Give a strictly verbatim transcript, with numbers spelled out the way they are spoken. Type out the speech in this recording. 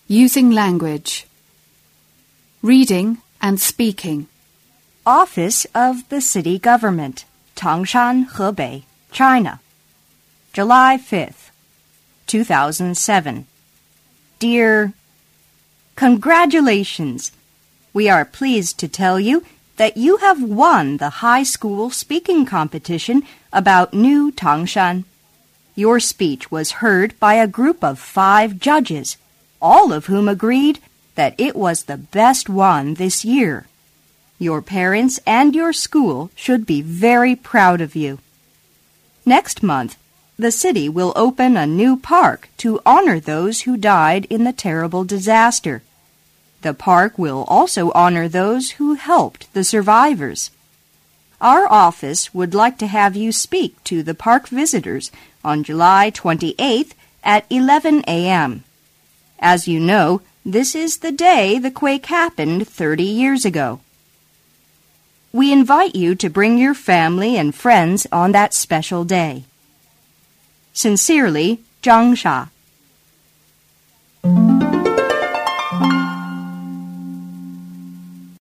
Using language. Reading and speaking. Office of the City Government, Tangshan, Hebei, China. July fifth, two thousand seven. Dear, congratulations! We are pleased to tell you that you have won the high school speaking competition about New Tangshan. Your speech was heard by a group of five judges, all of whom agreed that it was the best one this year. Your parents and your school should be very proud of you. Next month, the city will open a new park to honor those who died in the terrible disaster. The park will also honor those who helped the survivors. Our office would like to have you speak to the park visitors on July twenty-eighth at eleven a.m. As you know, this is the day the quake happened thirty years ago. We invite you to bring your family and friends on that special day. Sincerely, Zhang Sha.